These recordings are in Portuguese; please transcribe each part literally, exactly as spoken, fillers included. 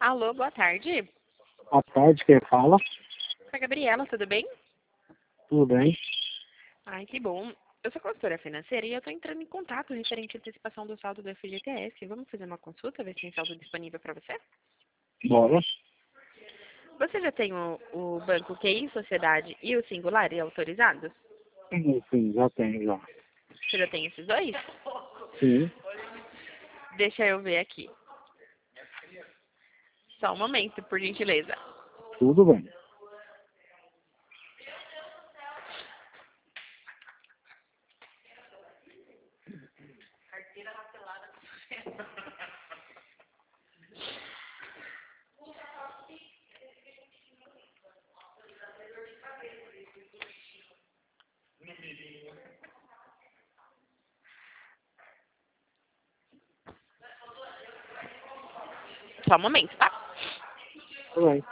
Alô, boa tarde. Boa tarde, quem fala? Sou a Gabriela, tudo bem? Tudo bem? Ai, que bom. Eu sou consultora financeira e eu estou entrando em contato referente à antecipação do saldo do F G T S. Vamos fazer uma consulta, ver se tem saldo disponível para você? Bora. Você já tem o, o banco Q I, Sociedade e o Singular e autorizados? Sim, sim, já tenho já. Você já tem esses dois? Sim, Deixa eu ver aqui. Só um momento, por gentileza. tudo bem. Só um momento, tá? Tudo bem.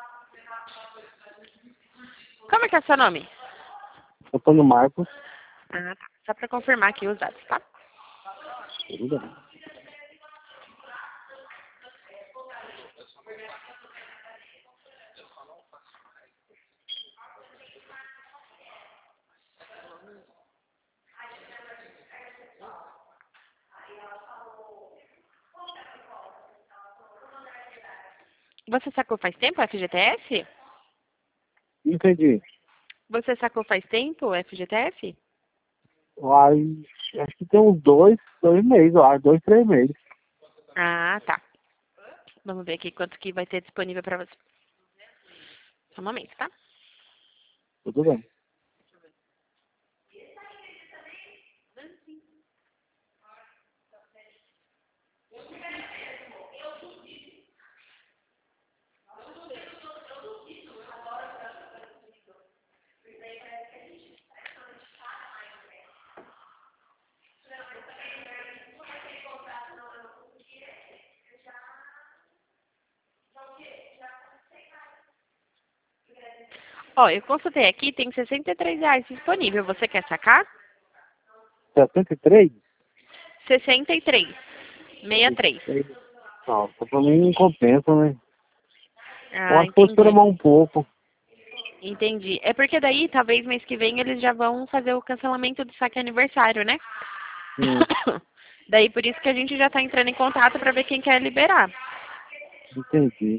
Como é que é o seu nome? Antônio Marcos, Ah, tá. Só para confirmar aqui os dados, tá? tudo bem. Você sacou faz tempo o F G T S? Entendi. Você sacou faz tempo o F G T S? Aí, acho que tem uns dois, dois meses, eu acho, dois, três meses. Ah, tá. Vamos ver aqui quanto que vai ter disponível para você. Só um momento, tá? Tudo bem. Ó, eu consultei aqui, tem sessenta e três reais disponível. Você quer sacar? setenta e três? sessenta e três. sessenta e três. Nossa, pra mim não compensa, né? Eu Ah, acho que vou esperar entendi. mais um pouco. Entendi. É porque daí, talvez mês que vem, eles já vão fazer o cancelamento do saque aniversário, né? Hum, Daí, por isso que a gente já tá entrando em contato para ver quem quer liberar. entendi.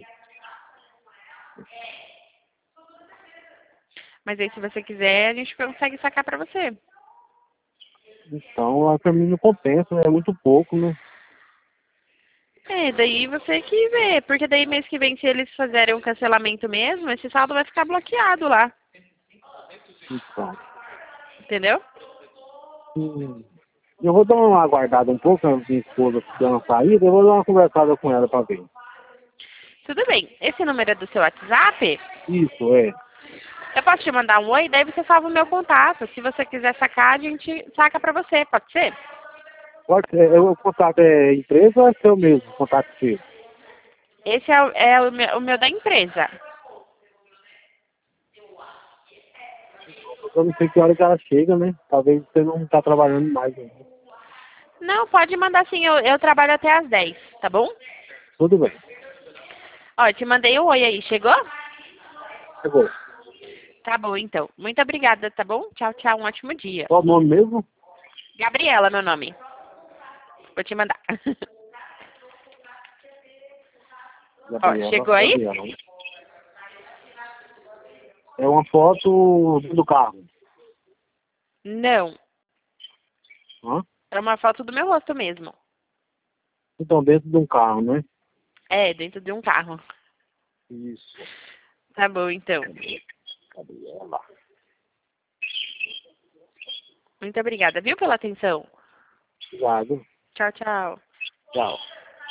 Mas aí, se você quiser, a gente consegue sacar para você. Então, pra mim não compensa, né? É muito pouco, né? É, daí você que vê. Porque daí, mês que vem, se eles fizerem um cancelamento mesmo, esse saldo vai ficar bloqueado lá. Então. Entendeu? Hum. Eu vou dar uma aguardada um pouco, a minha esposa dando uma saída, eu vou dar uma conversada com ela pra ver. Tudo bem. Esse número é do seu WhatsApp? Isso, é. Eu posso te mandar um oi, daí você salva o meu contato. Se você quiser sacar, a gente saca pra você, pode ser? Pode ser, eu, o contato é empresa ou é seu mesmo, o contato seu? Esse é, o- é o, meu, o meu da empresa. Eu não sei que hora que ela chega, né? Talvez você não tá trabalhando mais ainda. Não, pode mandar sim, eu, eu trabalho até às dez, tá bom? Tudo bem. Ó, eu te mandei o oi aí, chegou? Chegou. Tá bom, então. Muito obrigada, tá bom? Tchau, tchau, um ótimo dia. Qual o nome mesmo? Gabriela, meu nome. Vou te mandar. Ó, Gabriela, chegou aí? Gabriela. É uma foto do carro. Não, Hã? é uma foto do meu rosto mesmo. Então, dentro de um carro, né? É, dentro de um carro. Isso. Tá bom, então. Gabriela. Muito obrigada, viu, pela atenção. Obrigado. Tchau, tchau. Tchau.